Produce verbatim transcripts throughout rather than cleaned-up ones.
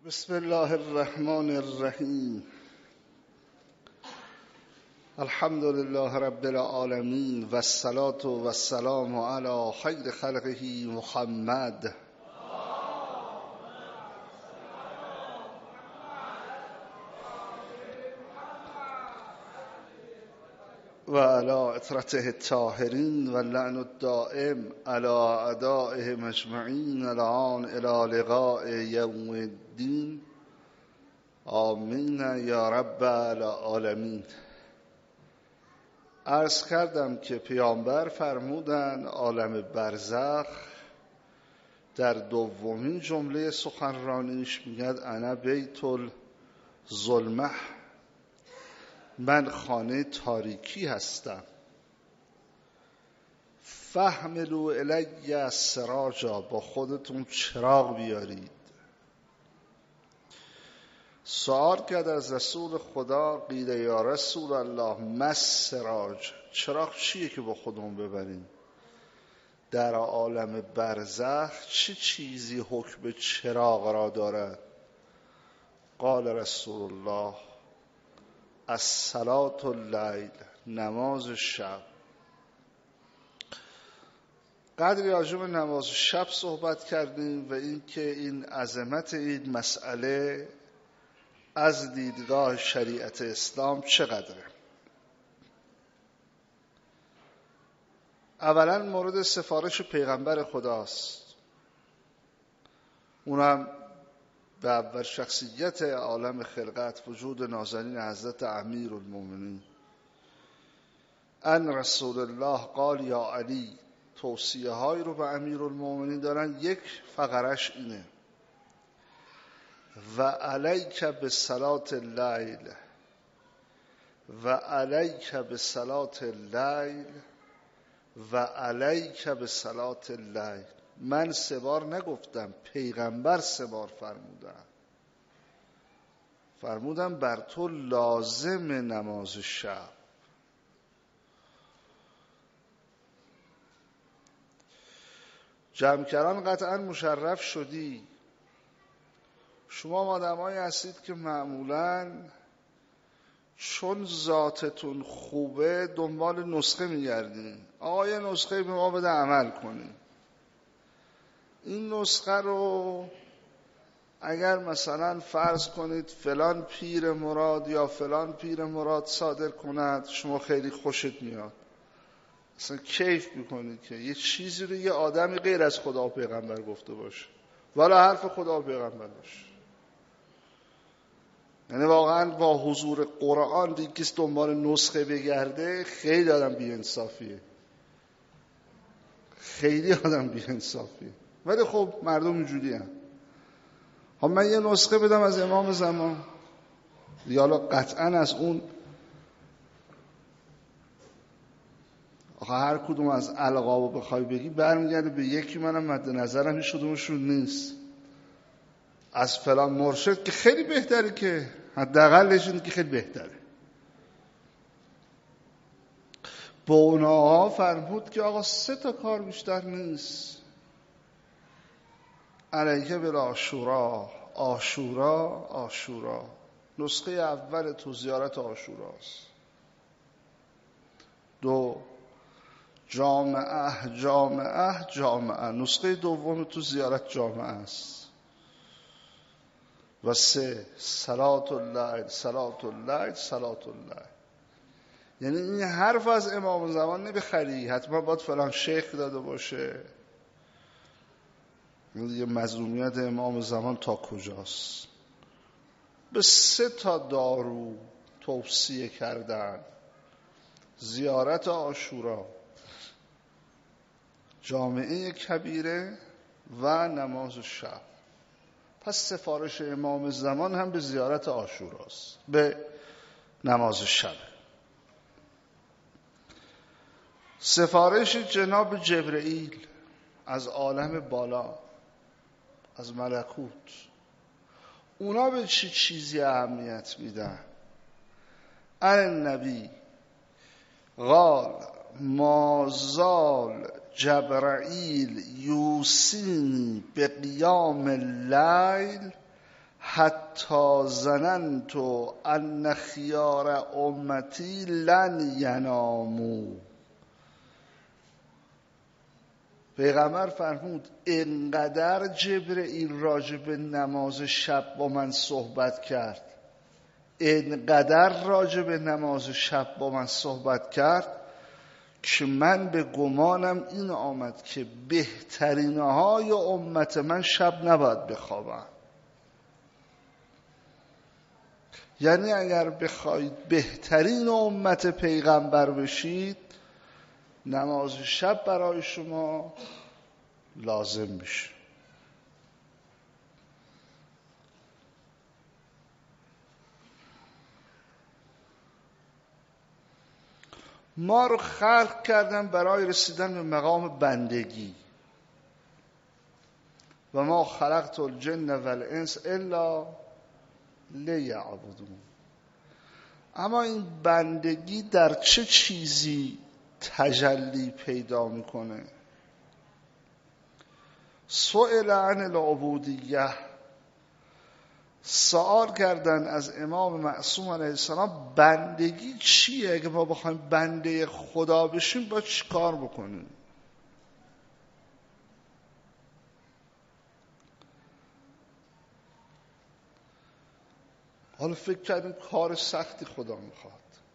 بسم الله الرحمن الرحیم. الحمد لله رب العالمین و الصلاة و السلام علی خیر خلقه محمد و علی اطرته الطاهرین و لعن الدائم علی اعدائهم اجمعین الان الی لقاء یوم الدین. آمین یا رب العالمین. عرض کردم که پیامبر فرمودن عالم برزخ در دومین جمله سخنرانیش میگد انا بیت الظلمه، من خانه تاریکی هستم. فحملوا الی السراجا، با خودتون چراغ بیارید. سوال کرد از رسول خدا، قیل یا رسول الله ما السراج، چراغ چیه که با خودمون ببریم؟ در عالم برزخ چه چیزی حکم چراغ را دارد؟ قال رسول الله الصلاة اللیل، نماز شب. قدری راجع به نماز شب صحبت کردیم و اینکه این عظمت این مسئله از دیدگاه شریعت اسلام چقدره. اولا مورد سفارش پیغمبر خداست، اونم به اول شخصیت عالم خلقت، وجود نازنین حضرت امیر المومنین. ان رسول الله قال یا علی، توصیه هایی رو به امیر المومنین دارن. یک فقرش اینه و علیک بصلاة اللیل و علیک بصلاة اللیل و علیک بصلاة اللیل. من سه بار نگفتم، پیغمبر سه بار فرمودن. فرمودن بر تو لازم نماز شب. جمع‌کران قطعا مشرف شدی. شما آدمایی هستید که معمولاً چون ذاتتون خوبه دنبال نسخه میگردین. آقا یه نسخه به ما بده عمل کنیم. این نسخه رو اگر مثلا فرض کنید فلان پیر مراد یا فلان پیر مراد صادر کند، شما خیلی خوشت میاد، اصلا کیف میکنید که یه چیزی رو یه آدمی غیر از خدا و پیغمبر گفته باشه، ولی حرف خدا و پیغمبر باشه. یعنی واقعا با حضور قرآن دیگه کسی دنبال نسخه بگرده خیلی آدم بی انصافیه، خیلی آدم بی انصافیه. ولی خب مردم اینجوری هم. خب من یه نسخه بدم از امام زمان، حالا قطعا از اون آخه هر کدوم از القابو بخوای بگی برمیگرده به یکی، منم مد نظرم هیچ کدومشون نیست. از فلان مرشد که خیلی بهتره، که حداقلش اینه که خیلی بهتره. با اونها فرمود که آقا سه تا کار بیشتر نیست. علیه بالعاشورا، عاشورا عاشورا. نسخه اول تو زیارت عاشوراست. دو، جامعه جامعه جامعه. نسخه دوم تو زیارت جامعه است. و سه، صلاة اللیل صلاة اللیل صلاة اللیل. یعنی این حرف از امام زمان نبخری، حتما باید فلان شیخ داده باشه. یه مظلومیت امام زمان تا کجاست؟ به سه تا دارو توصیه کردن: زیارت عاشورا، جامعه کبیره و نماز شب. پس سفارش امام زمان هم به زیارت عاشوراست، به نماز شب. سفارش جناب جبرئیل از عالم بالا، از ملکوت، اونا به چی چیزی اهمیت میدن؟ النبی قال ما زال جبرائیل یوصینی به قیام اللیل حتی ظننت ان خیار امتی لن یناموا. پیغمبر فرمود اینقدر جبرئیل راجع به نماز شب با من صحبت کرد، اینقدر راجع به نماز شب با من صحبت کرد که من به گمانم این آمد که بهترین های امت من شب نباید بخوابن. یعنی اگر بخواید بهترین امت پیغمبر بشید، نماز شب برای شما لازم میشه. ما رو خلق کردن برای رسیدن به مقام بندگی. و ما خلقت الجن والانس الا لیعبدون. اما این بندگی در چه چیزی تجلی پیدا میکنه؟ سئل عن العبودیه، سوال کردن از امام معصوم علیه السلام بندگی چیه؟ اگه ما بخوایم بنده خدا بشیم باید چی کار بکنیم؟ حالا فکر کردیم کار سختی خدا میخواد.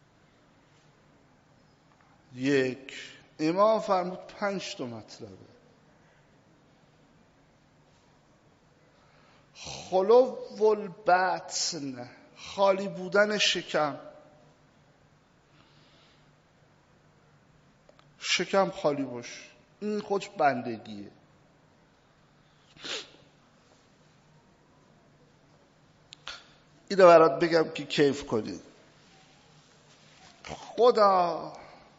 یک، امام فرمود پنج تا مطلبه. خلو البطن، خالی بودن شکم. شکم خالی باش، این خودش بندگیه. اینو برات بگم که کیف کنید. خدا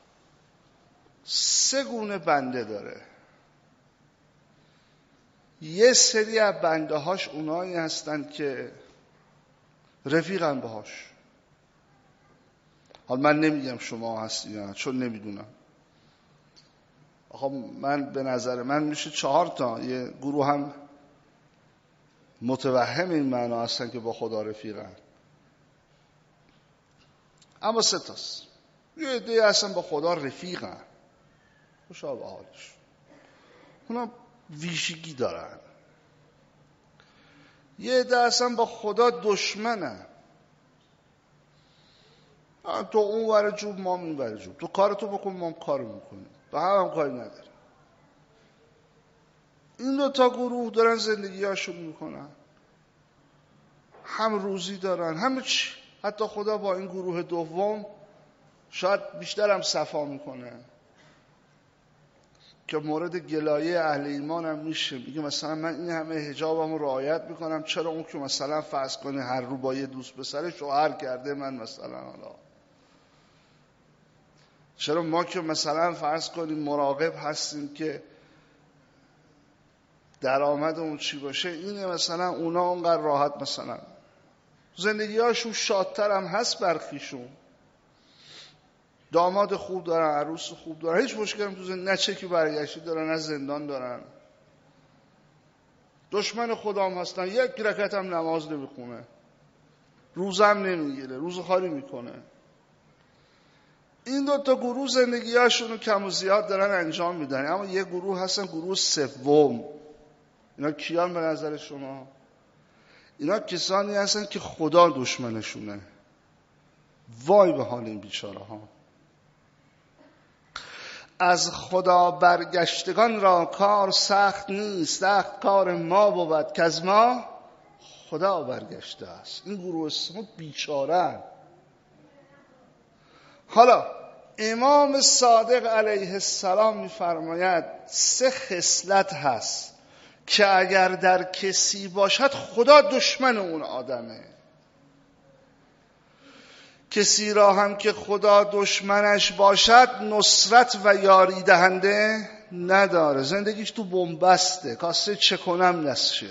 سه گونه بنده داره. یه سری از بنده هاش اونایی هستن که رفیقن باهاش. حالا من نمیگم شما هستی یا نه، چون نمیدونم. آخه من به نظر من میشه چهار تا. یه گروه هم متوهم این معنا هستن که با خدا رفیقن، اما سه تاست. یه عده هستن با خدا رفیقن، خوشا به حالش، اونا ویژگی دارن. یه عده هستن با خدا دشمنن، تو اون ور جوب ما این ور جوب، تو کارتو بکن ما کارو میکنیم، به هم هم کاری نداره. این دو تا گروه دارن زندگی هاشون میکنن، هم روزی دارن همه چی. حتی خدا با این گروه دوم شاید بیشتر هم صفا میکنه، که مورد گلایه اهل ایمان هم میشه. میگه مثلا من این همه حجابم رو رعایت میکنم، چرا اون که مثلا فرض کنه هر رو با یه دوست پسر شوهر کرده، من مثلا حالا چرا ما که مثلا فرض کنیم مراقب هستیم که درآمدمون چی باشه، اینه مثلا اونا اونقدر راحت مثلا زندگی هاشون شادتر هم هست، برخیشون داماد خوب دارن، عروس خوب دارن، هیچ مشکلی هم تو زندگی، نه چکی برگشتی دارن، نه زندان دارن. دشمن خدا هم هستن، یک رکعت هم نماز نمیخونه، روزم نمیگیره، روز خالی میکنه. این دو تا گروه زندگی هاشون رو کم و زیاد دارن انجام میدن. اما یه گروه هستن، گروه سوم. اینا کیان به نظر شما؟ اینا کسانی هستن که خدا دشمنشونه. وای به حال این بیچاره ها. از خدا برگشتگان را کار سخت نیست، سخت کار ما بود که از ما خدا برگشته است. این گروه سوم بیچاره. حالا امام صادق علیه السلام میفرماید سه خصلت هست که اگر در کسی باشد خدا دشمن اون آدمه. کسی را هم که خدا دشمنش باشد نصرت و یاری دهنده نداره، زندگیش تو بنبسته، کاسه چه کنم نشه.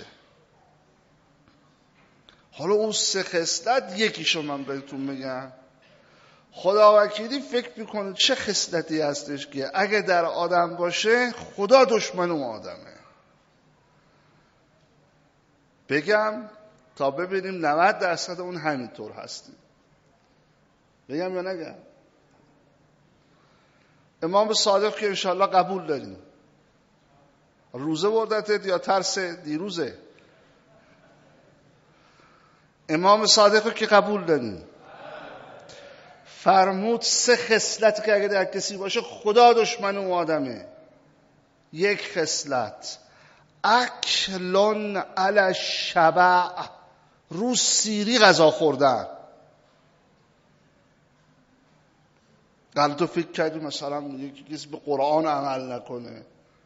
حالا اون سه خصلت یکیشو من بهتون میگم. خدا وکیلی فکر میکنه چه خصلتی هستش که اگه در آدم باشه خدا دشمن اون آدمه. بگم تا ببینیم نود درصد اون همینطور هستیم. بگم یا نگم؟ امام صادق که انشاءالله قبول داریم. روزه بردتت یا ترس دیروزه؟ امام صادق که قبول داریم. فرمود سه خصلت که اگه در کسی باشه خدا دشمن اون آدمه. یک خصلت اکلون علی الشبع، رو سیری غذا خوردن. قال تو فکر کردی مثلا یکی کسی به قرآن عمل نکنه؟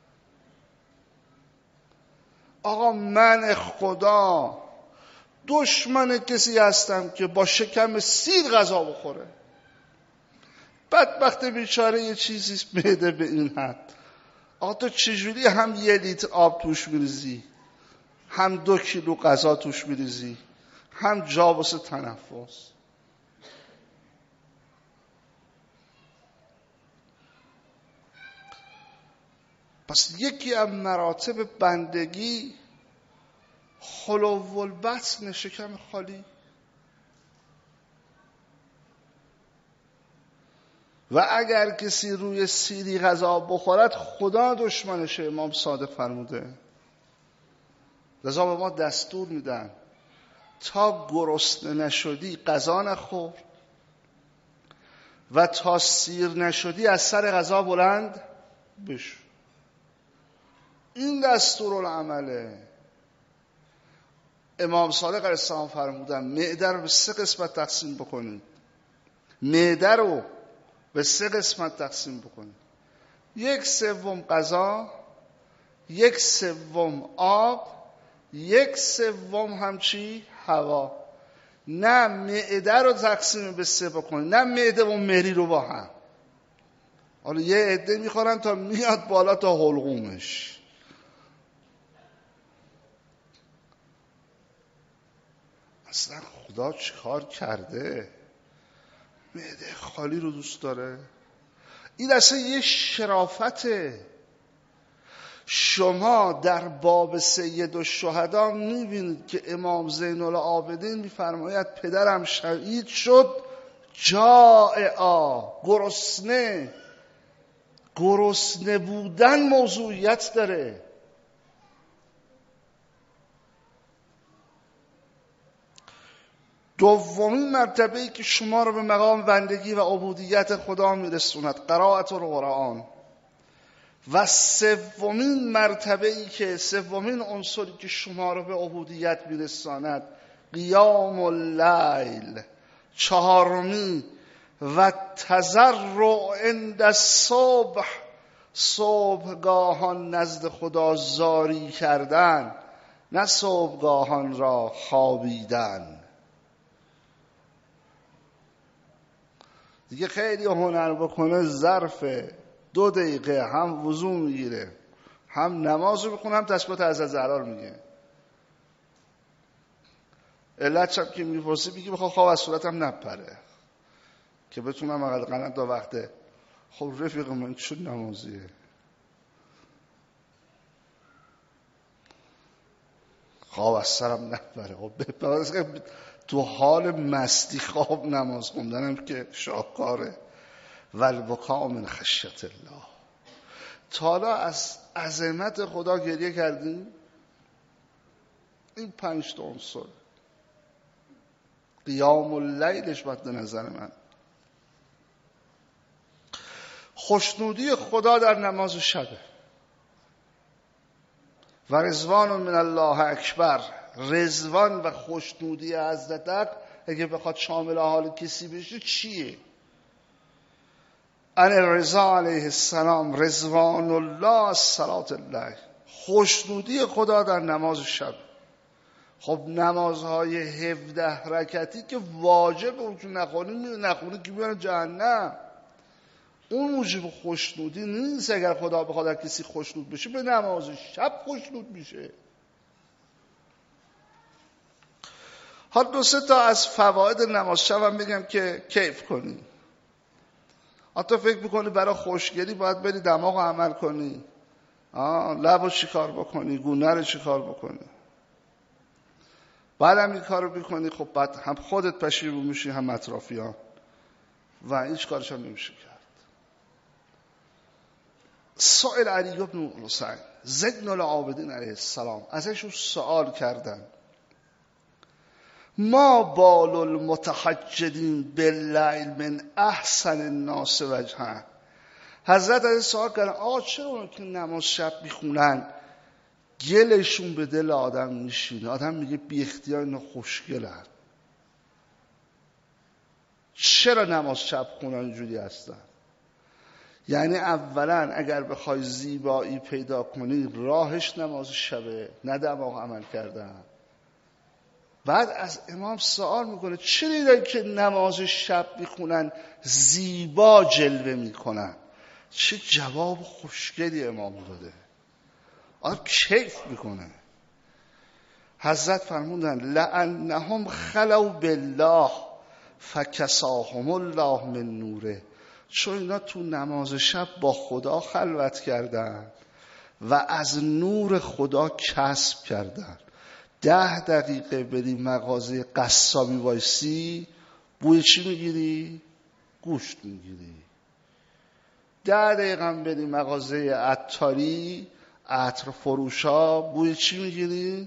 آقا من خدا دشمن کسی هستم که با شکم سیر غذا بخوره. بدبخت بیچاره یه چیزی بده به این حد. آقا تو چجوری هم یه لیتر آب توش میریزی، هم دو کیلو غذا توش میریزی، هم جا واسه تنفس؟ پس یکی از مراتب بندگی خلو البطن، شکم خالی. و اگر کسی روی سیری غذا بخورد خدا دشمنشه. امام صادق فرموده. لذا به ما دستور میدن تا گرسنه نشدی غذا نخور و تا سیر نشدی از سر غذا بلند بشو. این دستورالعمله. امام صادق علیه السلام فرمودن معده رو به سه قسمت تقسیم بکنید. معده رو به سه قسمت تقسیم بکنید. یک سوم غذا، یک سوم آب، یک سوم هم چی؟ هوا. نه معده رو تقسیم به سه بکنید، نه معده و مری رو با هم. حالا یه عده میخورن تا میاد بالا تا حلقومش. اصلا خدا چیکار کرده؟ معده خالی رو دوست داره؟ این اصلا یه شرافته. شما در باب سید الشهدا میبینید که امام زین العابدین میفرماید پدرم شهید شد جائعا، گرسنه. گرسنه بودن موضوعیت داره. دومین مرتبه‌ای که شما رو به مقام بندگی و عبودیت خدا میرسوند قرائت القرآن. و سومین مرتبه‌ای که سومین عنصری که شما رو به عبودیت میرساند قیام اللیل. چهارمی و تضرع عند الصبح، صبحگاهان نزد خدا زاری کردن، نه صبحگاهان را خوابیدن. دیگه خیلی هنر بکنه ظرف دو دقیقه هم وضو میگیره، هم نماز رو بخونه، هم تسبیحات عز زهرا میگه. علت شب که میپرسی بگی بخواه خواب از صورتم نپره که بتونم اقل قنات تا وقته. خب رفیق من چون نمازیه؟ خواب از سرم نپره. خب بپره تو حال مستی خواب نماز خوندنم که شاهکاره. والبکا من خشیت الله. تا حالا از عظمت خدا گریه کردیم؟ این پنج تا عنصر قیام اللیلش مد نظر من. خوشنودی خدا در نماز شبه. و رضوان من الله اکبر. رضوان و خوشنودی حضرت اگه بخواد شامل حال کسی بشه چیه؟ ان رضا علیه السلام رضوان الله از صلات الله. خوشنودی خدا در نماز شب. خب نمازهای هفده رکعتی که واجب اون که نخونی نخونی که بیان جهنم. اون موجب خوشنودی نیست. اگر خدا بخواد در کسی خوشنود بشه به نماز شب خوشنود میشه. حالا دو سه تا از فواید نماز شب هم بگم که کیف کنی. حتی فکر میکنی برای خوشگلی باید بری دماغ رو عمل کنی، آه لب رو چی کار بکنی، گونه رو چی کار بکنی. بعدم این کارو بکنی، خب بعد هم خودت پشیمون میشی هم اطرافیان و هیچ کارش هم نمیشه کرد. سائل علی بن حسین زین العابدین علیه السلام ازشون سوال کردن ما بال المتحجدین باللیل من احسن الناس وجها. حضرت علیه سوال کردن آقا چرا اون که نماز شب میخونن گلشون به دل آدم میشینه، آدم میگه بی اختیار اینا خوشگلن، چرا نماز شب خونن اینجوری هستن؟ یعنی اولا اگر بخوای زیبایی پیدا کنی راهش نماز شبه، نه دماغ عمل کردن. بعد از امام سوال میکنه چرا اینایی که نماز شب میخونن زیبا جلوه میکنن؟ چه جواب خوشگلی امام داده، آدم کیف میکنه. حضرت فرمودن لأنهم خلوا بالله فکساهم الله من نوره. چون اینا تو نماز شب با خدا خلوت کردن و از نور خدا کسب کردن. ده دقیقه بری مغازه قصابی وایسی بوی چی میگیری؟ گوشت میگیری. ده دقیقه هم بری مغازه عطاری عطر فروشا بوی چی میگیری؟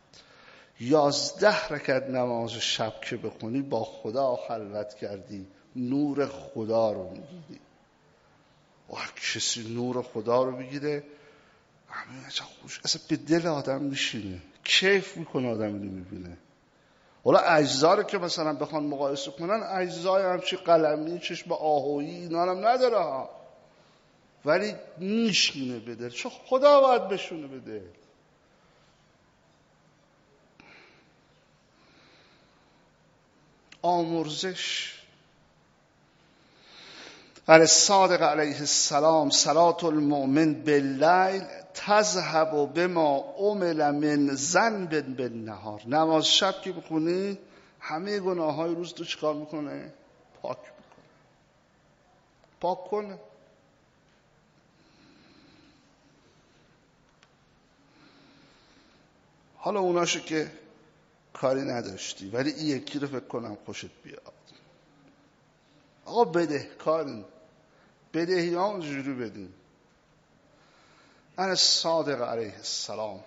یازده رکعت نماز شب که بخونی با خدا خلوت کردی، نور خدا رو میگیری. و کسی نور خدا رو بگیره همین چه خوش، اصلا به دل آدم میشینه، کیف میکنه آدم اینو میبینه. حالا اجزا رو که مثلا بخوان مقایسه کنن، اجزای همچی قلمی چشم آهویی اینا هم نداره ها، ولی میشینه به دل، چون خدا باید بشونه به دل. آمرزش علی صادق علیه السلام صلاة المؤمن باللیل تذهب بما عمل من ذنب بالنهار. نماز شب که بخونی همه گناه های روز تو چیکار میکنه؟ پاک میکنه، پاک کنه. حالا اوناشو که کاری نداشتی، ولی این یکی رو فکر کنم خوشت بیاد. آقا بده کارین بدهی ها اونجوری بدین. انا صادق علیه السلام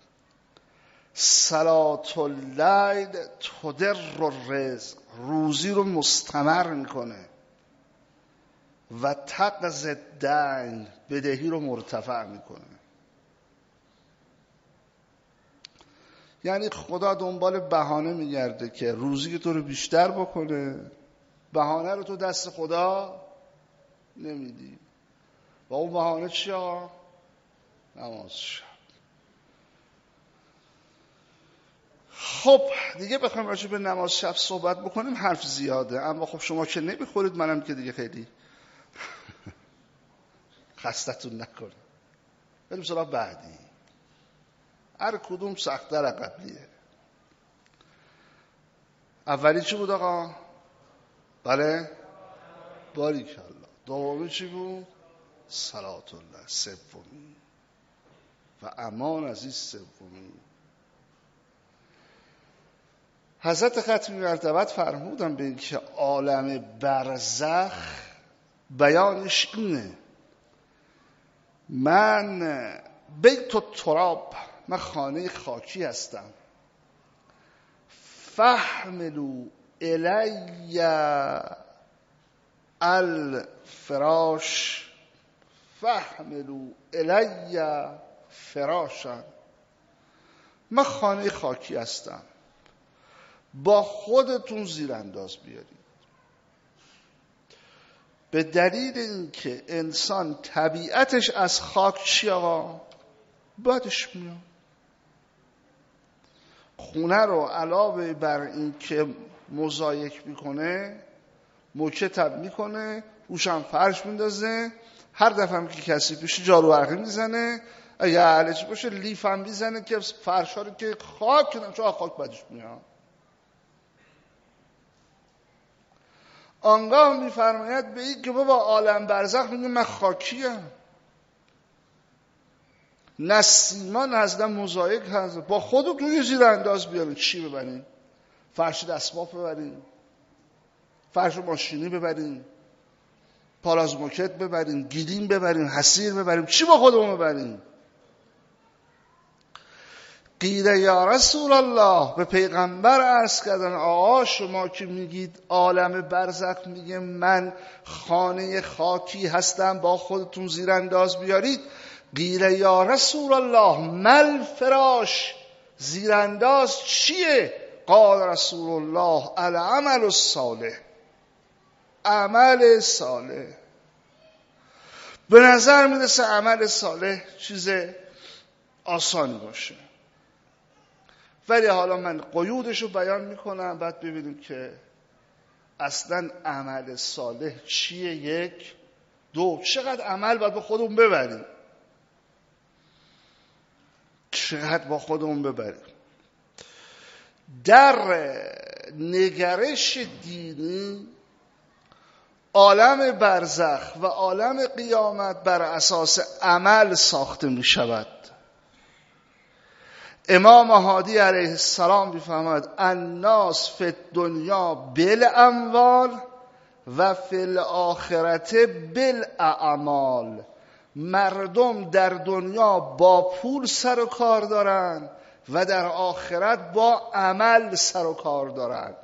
صلاة اللیل تدر الرزق، روزی رو مستمر میکنه، و تقضی الدین، بدهی رو مرتفع میکنه. یعنی خدا دنبال بهانه میگرده که روزی تو رو بیشتر بکنه، بهانه رو تو دست خدا نمیدی. و اون بهانه چیه؟ نماز شب. خب دیگه بخوایم راجع به نماز شب صحبت بکنیم حرف زیاده، اما خب شما که نمیخورید، منم که دیگه خیلی خستتون نکنم. بریم سراغ بعدی. هر کدوم سخت‌تر از قبلیه. اولی چی بود آقا؟ بله؟ باریکالله. دومی چی بود؟ صلات الله. سومی و امان از این سومی. حضرت ختمی مرتبت فرمودن به این که عالم برزخ بیانش اینه: من بیت التراب، من خانه خاکی هستم، فحملوا الی الفراش، فحملوا الی فراشا. من خانه خاکی هستم، با خودتون زیرانداز بیارید. به دلیل اینکه انسان طبیعتش از خاک چی آقا؟ بدش میاد. خونه رو علاوه بر این که موزاییک میکنه، موکتب میکنه، روشم فرش میندازه، هر دفعه هم که کسی پیش جارو برقی میزنه، اگه اهلش باشه لیف هم میزنه که فرشا رو که خاک کنم، چون خاک بدش میاد. آنگاه میفرماید به این که بابا عالم برزخ میگه من خاکیم. نسیمان هستن موزاییک هست، با خودتون یه زیر انداز بیارین. چی ببرین؟ فرش دستباف ببرین، فرش ماشینی ببرین، پالازموکت ببرین، گیدین ببرین، حسیر ببرین، چی با خودمون ببرین؟ قیل یا رسول الله، به پیغمبر عرض کردن آقا شما که میگید عالم برزخ، میگه من خانه خاکی هستم، با خودتون زیر انداز بیارید. قیل یا رسول الله مل فراش، زیر انداز چیه؟ قال رسول الله العمل الصالح، عمل صالح. به نظر میرسه عمل صالح چیز آسانی باشه، ولی حالا من قیودش رو بیان میکنم، بعد ببینیم که اصلا عمل صالح چیه. یک دو، چقدر عمل باید با خودمون ببریم، چقدر با خودمون ببریم. در نگرش دینی عالم برزخ و عالم قیامت بر اساس عمل ساخته می شود. امام هادی علیه السلام می‌فرماید الناس فی الدنیا بالاموال و فی الاخرت بالاعمال. مردم در دنیا با پول سر و کار دارن و در آخرت با عمل سر و کار دارن.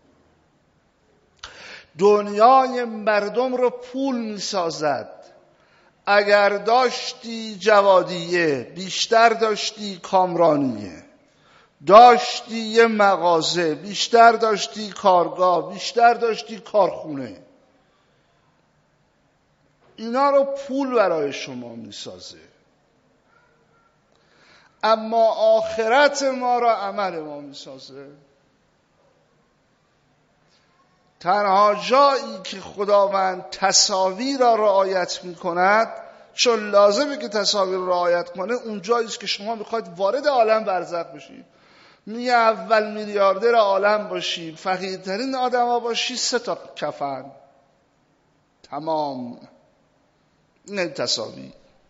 دنیای مردم رو پول می‌سازد. اگر داشتی جوادیه، بیشتر داشتی کامرانیه، داشتی یه مغازه، بیشتر داشتی کارگاه، بیشتر داشتی کارخونه. اینا رو پول برای شما میسازه. اما آخرت ما را عمل ما میسازه. تنها جایی که خداوند تساوی را رعایت میکند، چون لازمه که تساوی را رعایت کنه، اون جایی است که شما میخواید وارد عالم برزخ بشید. میگه اول میلیاردر عالم باشی، فقیرترین آدما باشی، سه تا کفن تمام. این تساوی.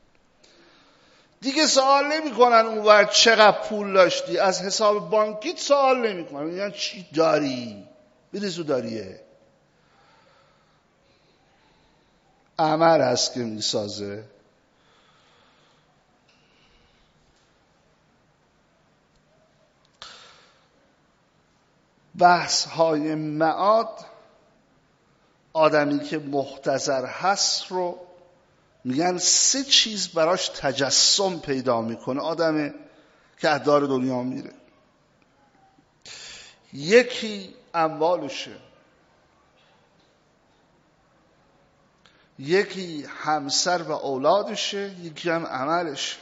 دیگه سوال نمیکنن اون وقت چقدر پول داشتی، از حساب بانکیت سوال نمیکنن، میگن چی داری، بریزو داریه. عمل هست که میسازه. بحث های معاد، آدمی که محتضر هست رو میگن سه چیز براش تجسم پیدا میکنه. آدمی که از دار دنیا میره، یکی اموالشه، یکی همسر و اولادشه، یکی هم عملشه.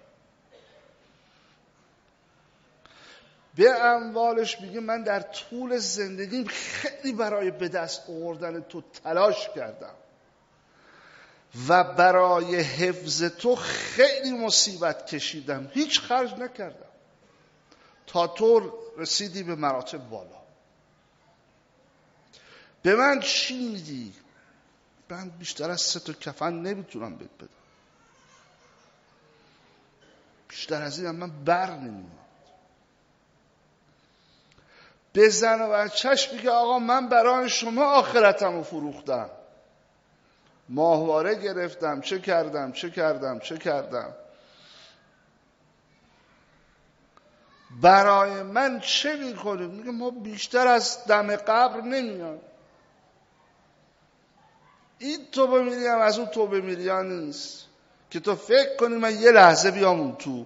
به اموالش میگه من در طول زندگیم خیلی برای به دست آوردن تو تلاش کردم و برای حفظ تو خیلی مصیبت کشیدم، هیچ خرج نکردم تا تو رسیدی به مراتب بالا. به من چی میدی؟ من بیشتر از سه تا کفن نمیتونم بهت بدم، بیشتر از این هم من بر نمیام. به زن و بچه‌ش میگه آقا من برای شما آخرتم رو فروختم، ماهواره گرفتم، چه کردم چه کردم چه کردم، برای من چه میکنید؟ میگه ما بیشتر از دم قبر نمیام. این توبه میریم از اون توبه میریان نیست که تو فکر کنی من یه لحظه بیام اون تو.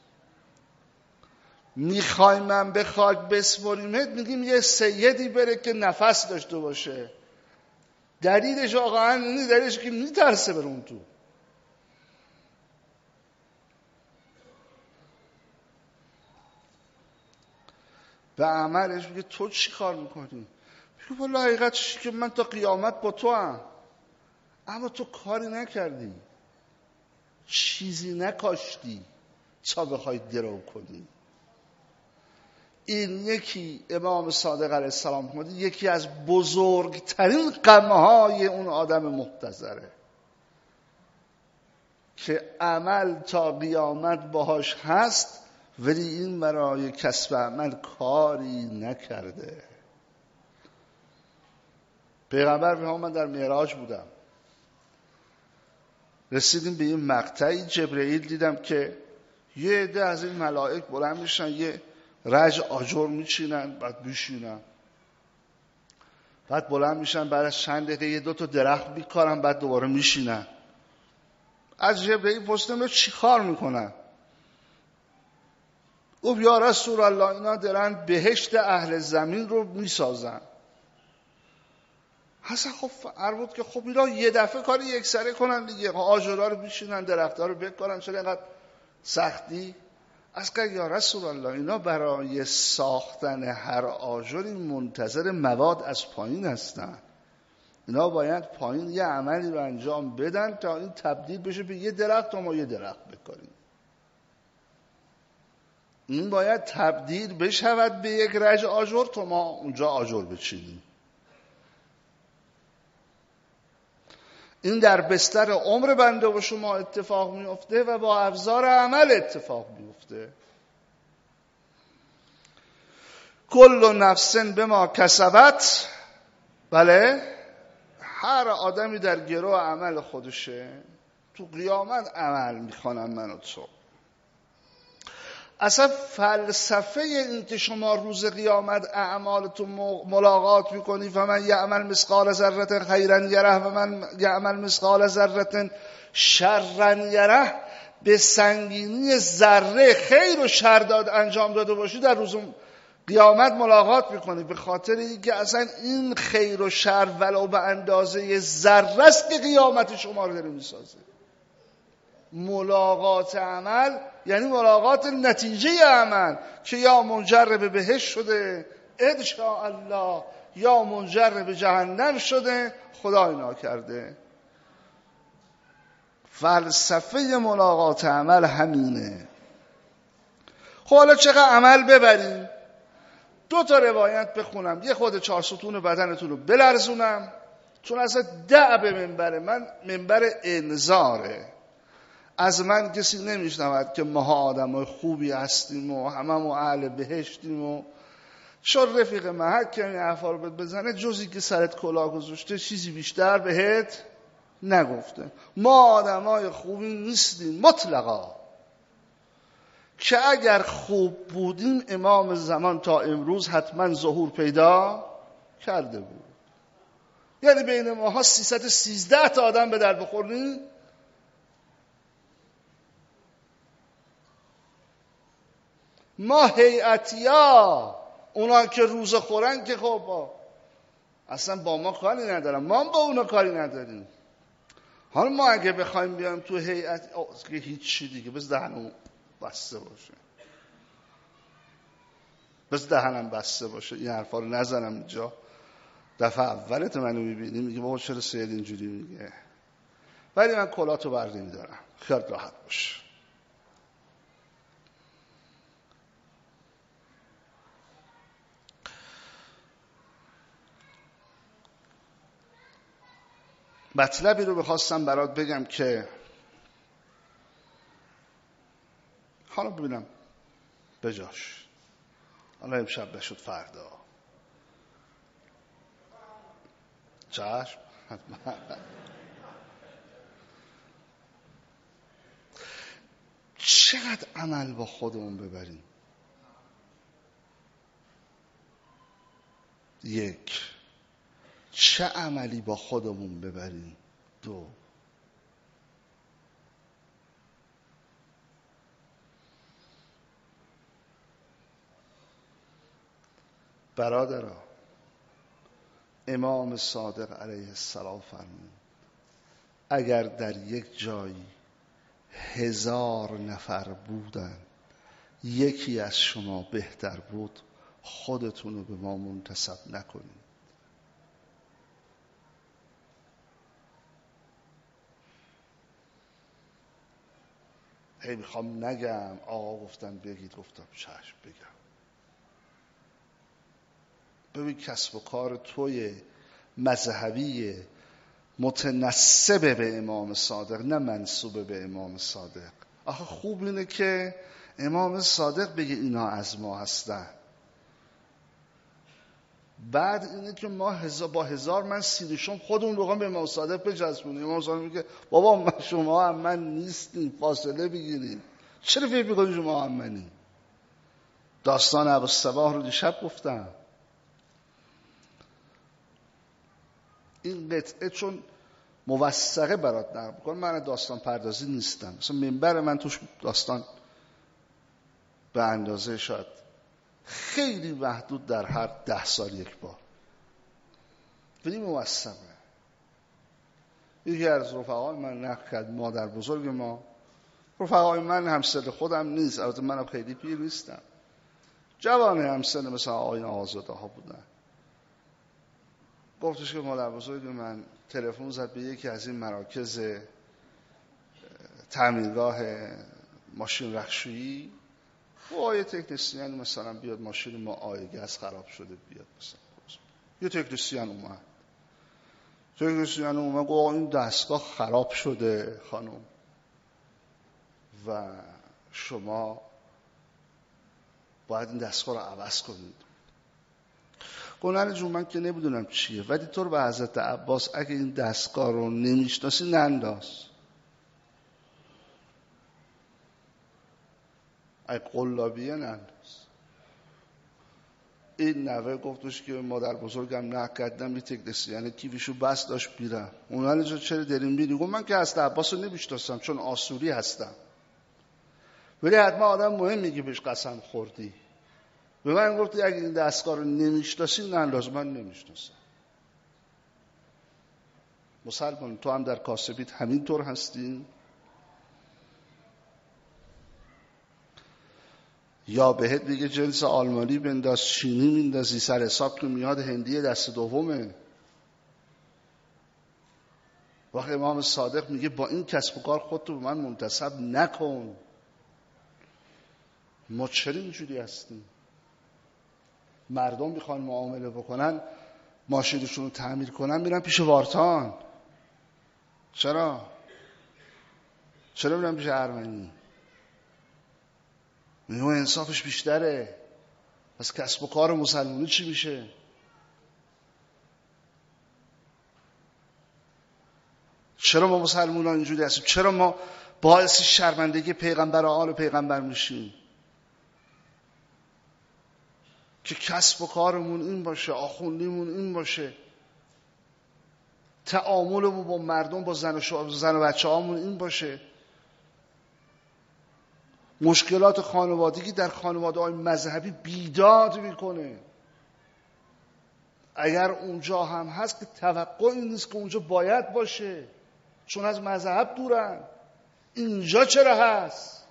میخوای من به خاک بسپاریمت، میگیم یه سیدی بره که نفس داشته باشه. دلیلش واقعا اینه، دلیلش که میترسه بره اون تو. به عملش میگه تو چی کار میکنی؟ میگه والا حقیقتش که من تا قیامت با تو هم، اما تو کاری نکردی، چیزی نکاشتی تا بخوای درو کنی. این یکی امام صادق علیه السلام فرمود یکی از بزرگترین غمهای اون آدم محتضره که عمل تا قیامت باهاش هست، ولی این برای کسب عمل کاری نکرده. پیغمبر میگه من در معراج بودم، رسیدیم به این مقطعی، جبرئیل دیدم که یه عده از این ملائک بلند میشن یه رج آجر میچینن، بعد میشینن، بعد بلند میشن، بعد از چند دقیقه یه دو تا درخت میکارن، بعد دوباره میشینن. از جبرئیل پرسیدم چی کار میکنن؟ او یا رسول الله اینا دارن بهشت اهل زمین رو میسازن. حسن خب فرمود بود که خب اینا یه دفعه کاری یک سره کنن دیگه، آجرها رو بشینن، درختها رو بکارن، چرا اینقدر سختی؟ از که یا رسول الله اینا برای ساختن هر آجری منتظر مواد از پایین هستن، اینا باید پایین یه عملی رو انجام بدن تا این تبدیل بشه به یه درخت تا ما یه درخت بکاریم. این باید تبدیل بشود به یک رج آجر تا ما اونجا آجر بچینیم. این در بستر عمر بنده و شما اتفاق میفته و با ابزار عمل اتفاق میفته. کل نفس بما کسبت، بله، هر آدمی در گروه عمل خودشه. تو قیامت عمل میخوانم من و تو. اصلا فلسفه این که شما روز قیامت اعمالتون ملاقات میکنی، فمن یعمل مثقال ذره خیرا یره و من یعمل مثقال ذره شرا یره، به سنگینی ذره خیر و شر داد انجام داده باشی در روز قیامت ملاقات میکنی، به خاطر اینکه اصلا این خیر و شر ولو به اندازه ذره است که قیامت شما رو داره میسازه. ملاقات عمل یعنی ملاقات نتیجه عمل که یا منجر به بهشت شده ان شاء الله یا منجر به جهنم شده، خدا اینا کرده. فلسفه ملاقات عمل همینه. خب حالا چقدر عمل ببریم؟ دو تا روایت بخونم، یه خود چهار ستون بدنتون رو بلرزونم، چون اصلا دع به منبر من منبر انذاره. از من کسی نمیشنود که ما آدم خوبی هستیم و هممون اهل بهشتیم و چون رفیق محک که این حرفا رو بزنه جزی که سرت کلاه گذاشته چیزی بیشتر بهت نگفته. ما آدمای خوبی نیستیم مطلقا، که اگر خوب بودیم امام زمان تا امروز حتما ظهور پیدا کرده بود. یعنی بین ماها سیصد و سیزده تا آدم به در بخوریم. ما هیئتیا، اونا که روز خورن که خب اصلا با ما کاری ندارن، ما هم با اونا کاری نداریم. حالا ما اگه بخوایم بیایم تو هیئت که هیچی دیگه، بس دهنم بسته باشه، بس دهنم بسته باشه، این حرفا رو نزنم اینجا. دفعه اولت منو میبینی میگه بابا چرا سید اینجوری میگه، ولی من کلاتو بر نمیدارم، خیال راحت باش. مطلبی رو بخواستم برات بگم که حالا ببینم بجاش، حالا امشب نشد فردا، چشم حتما. چقدر عمل با خودمون ببریم؟ یک، چه عملی با خودمون ببریم؟ دو، برادرها، امام صادق علیه السلام فرمود اگر در یک جایی هزار نفر بودن یکی از شما بهتر بود، خودتون رو به ما منتسب نکنید. هی میخوام نگم، آقا گفتن بگید، گفتم چشم بگم. ببین کسب و کار توی مذهبیه، متنسب به امام صادق، نه منسوب به امام صادق. آخه خوب اینه که امام صادق بگه اینا از ما هستن. بعد اینه که ما هزار با هزار من سیرشم خودمون بخوام به امام صادق بچسبونیم. امام صادق میگه بابا شما هم من نیستیم، فاصله بگیرید. چرا فکر میکنید شما هم منی؟ داستان ابوالصباح رو دیشب گفتم. این قطعه چون موثقه برات نقل میکنم، من داستان پردازی نیستم، مثلا منبر من توش داستان به اندازه شاید خیلی محدود در هر ده سال یک بار، ولی موثقه. یکی از رفقای من نقل کرد، مادر بزرگ ما، رفقای من همسن خودم نیست، البته منم خیلی پیر نیستم، جوان همسن مثلا آقایون آزاده ها بودن. گفتش که مادر بزرگ من تلفن زد به یکی از این مراکز تعمیرگاه ماشین رخشویی، با یه تکنسین مثلا بیاد ماشین ما آی گز خراب شده بیاد مثلا. یه تکنسین اومد، تکنسین اومد گفت این دستگاه خراب شده خانم و شما باید این دستگاه رو عوض کنید. گفتن جون من که نمیدونم چیه، ولی تو رو به حضرت عباس اگه این دستگاه رو نمیشناسی ننداز. اگه قلابیه ننداز. این نوه گفتش که مادر بزرگم نه کردم یه تکنسی، یعنی کیفشو بس داشت بیرم. اونها جا چرا داریم بیری؟ گفت من که حضرت عباس رو نمیشناسم چون آسوری هستم، ولی حتما آدم مهمی که بهش قسم خوردی. به من گفتی اگه این دستگاه رو نمیشناسی ننداز. من نمیشناسم. مسلمان تو هم در کاسبیت همین طور هستی؟ یا بهت دیگه جنس آلمانی بنداز، چینی میندازی، سر حساب که میاد هندی دست دومه. وقتی امام صادق میگه با این کسب و کار خودتو به من منتسب نکن. ما چرا اینجوری هستیم؟ مردم میخوان معامله بکنن، ماشینشون رو تعمیر کنن، میرن پیش وارتان. چرا؟ چرا میرن پیش ارمنی؟ میگه انصافش بیشتره. پس کسب و کار مسلمانی چی میشه؟ چرا ما مسلمانان اینجوری هستیم؟ چرا ما باعث شرمندگی پیغمبر و آل پیغمبر میشیم؟ که کسب و کارمون این باشه، آخوندیمون این باشه، تعاملمون با مردم، با زن و, شو... زن و بچه هامون این باشه. مشکلات خانوادگی در خانواده های مذهبی بیداد میکنه. اگر اونجا هم هست که توقعی نیست که اونجا باید باشه، چون از مذهب دورن. اینجا چرا هست؟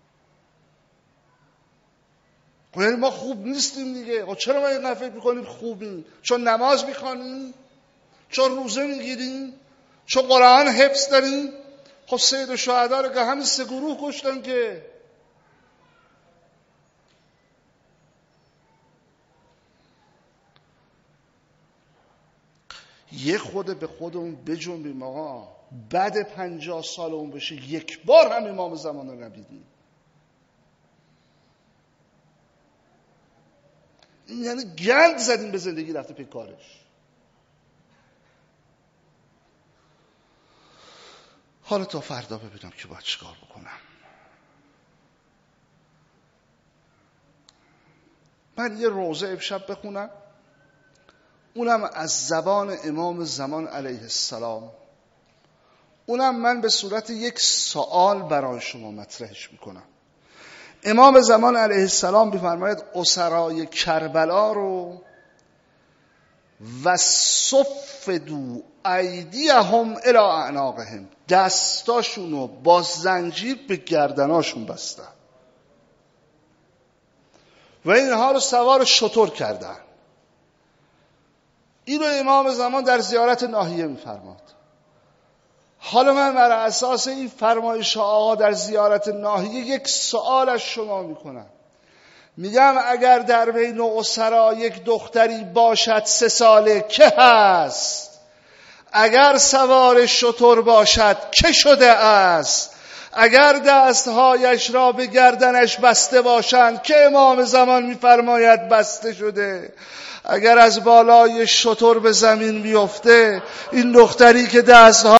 خب یعنی ما خوب نیستیم دیگه. خب چرا ما این فکر میکنیم خوبیم؟ چون نماز میخوانیم؟ چون روزه میگیریم؟ چون قرآن حفظ داریم؟ خب سید شهدا رو که همین سه گروه کشتن که. یه خود به خودمون بجنبیم آقا. بعد پنجاه سال اون بشه یک بار هم امام زمان رو نبیدیم. این یعنی گند زدیم به زندگی، رفته پی کارش. حالا تا فردا ببینم که باید چیکار بکنم. من یه روزه امشب بخونم، اونم از زبان امام زمان علیه السلام. اونم من به صورت یک سوال برای شما مطرحش میکنم. امام زمان علیه السلام بفرماید اسرای کربلا رو و صفدو ایدیهم الی اعناقهم، دستاشونو با زنجیر به گردناشون بستن و اینها رو سوار شتر کردن. این رو امام زمان در زیارت ناحیه میفرماد. حالا من بر اساس این فرمایش آقا در زیارت ناحیه یک سوال از شما میکنم. میگم اگر در بین اسرا یک دختری باشد سه ساله که هست، اگر سوار شتر باشد که شده است، اگر دستهایش را به گردنش بسته باشند که امام زمان می‌فرماید بسته شده. اگر از بالای شتر به زمین بیفته، این دختری که دستها